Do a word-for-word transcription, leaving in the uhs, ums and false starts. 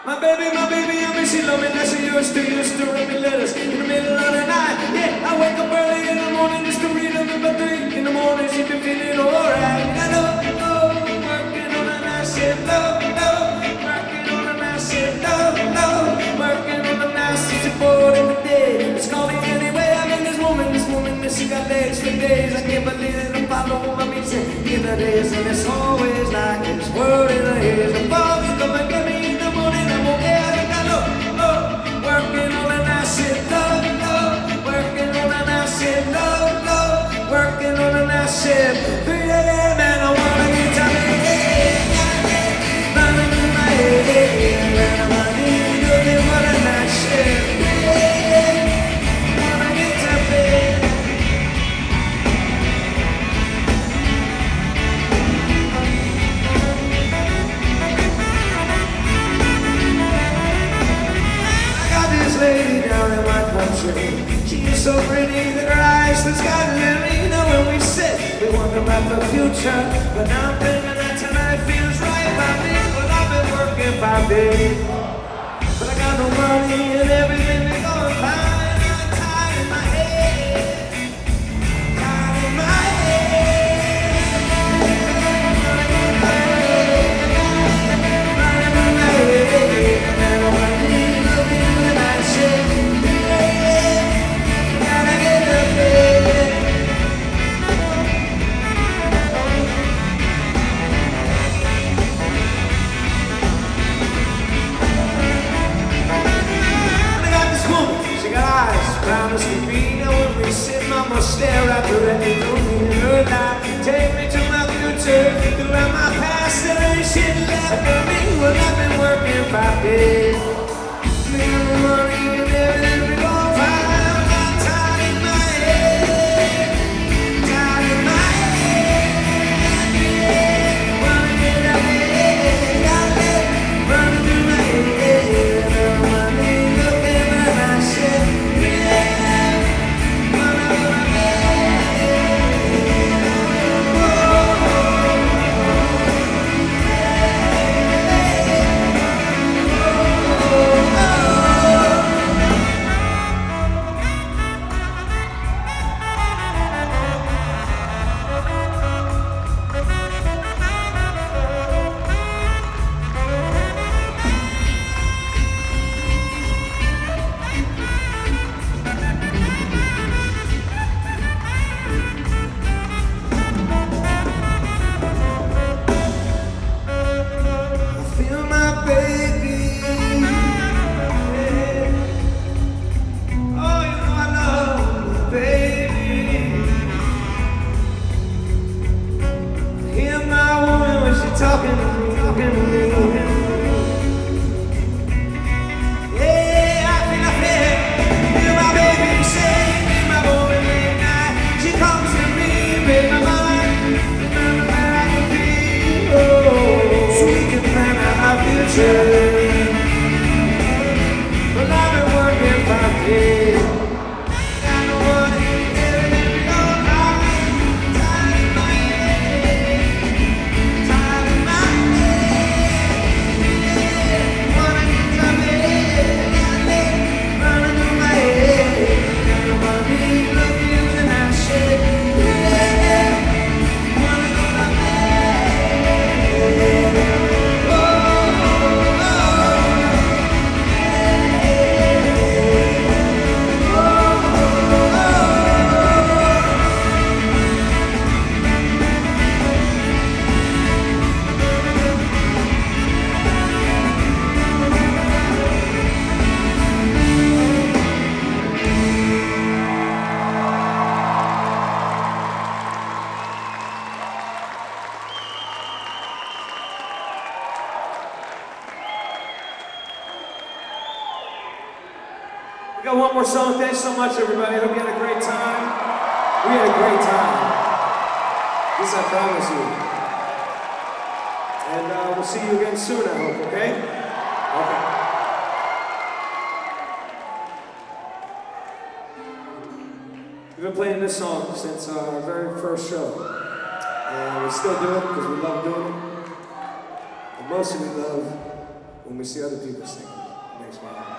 My baby, my baby, I miss you, love me, that's you used to, used to write me letters in the middle of the night. Yeah, I wake up early in the morning just to read them about three in the morning. She been feeling alright. I know, oh, working on a nice shift, no, no, working on a nice shift, no, no, working on a nice shift, you're bored in the day. It's calling anyway. I mean, this woman, this woman, this she got legs for days. I can't believe it, I follow my beats in the days, and it's always like this world in the haze. The fog is coming, get me. Working on a nice shit, love, love. Working on a nice shit, love, love. Working on a nice shit. three a.m. and I wanna get to me. Running in my head, and I'm running, looking for a nice shit. Wanna get to bed. Lady down in my country, she is so pretty that her eyes the sky let me know when we sit. We wonder about the future, but now I'm thinking that tonight feels right by me. Well, I've been working five days, but I got no money and everything is going fine. I'm tired in my head, tired in my head. Brown as can be, and when we sit, mama stare right directly through me in her life. Take me to my future, throughout my past, there ain't shit left for me. Well, I've been working five days, making the money and everything we gon' find. I'm tired in my head, tired in my head, yeah. Wanna get out of here, got it, running through my head, and I'm running, looking at my shit. Talking to me, talking to me. Yeah, I feel, I feel. Feel my baby say, feel my boy midnight. She comes to me, break my mind. Remember where I can be. Oh, so we can plan out our future. Well, I've been working five days. I know what it is. We got one more song. Thanks so much, everybody. I hope you had a great time. We had a great time. This I promise you. And uh, we'll see you again soon, I hope, okay? Okay. We've been playing this song since uh, our very first show. And we still do it because we love doing it. And mostly we love when we see other people sing, it makes me happy.